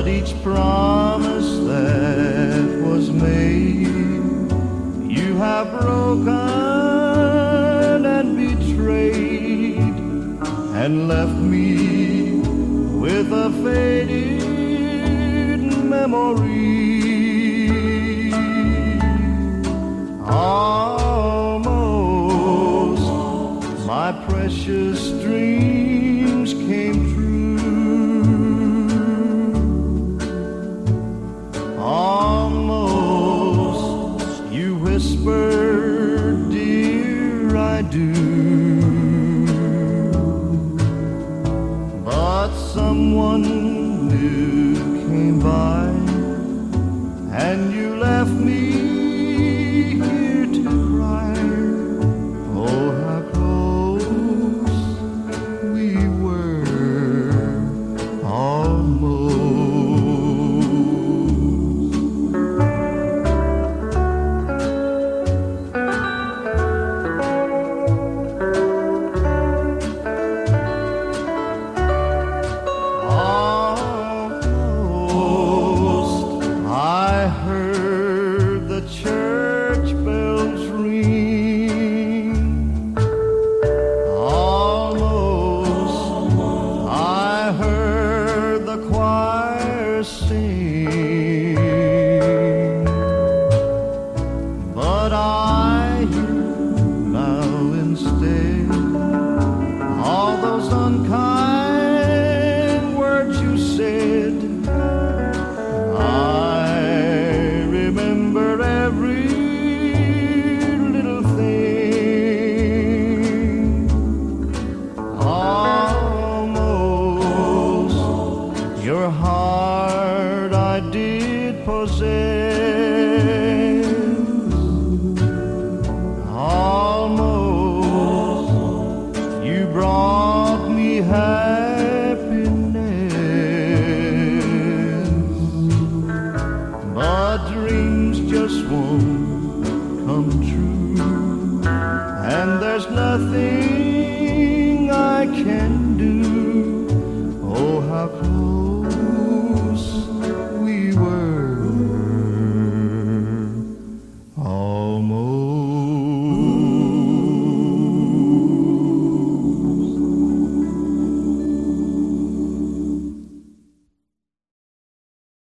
But each promise that was made, you have broken and betrayed, and left me with a faded memory. Almost my precious dreams came true. Almost you whispered, dear, I do. But someone new came by, and you left me here to cry. Oh, how close we were, almost. I heard the church bells ring. Almost I heard the choir sing. But I hear now instead all those unkind words you said. Every little thing. Almost your heart I did possess. Almost you brought me happiness. But dreams just won't come true, and there's nothing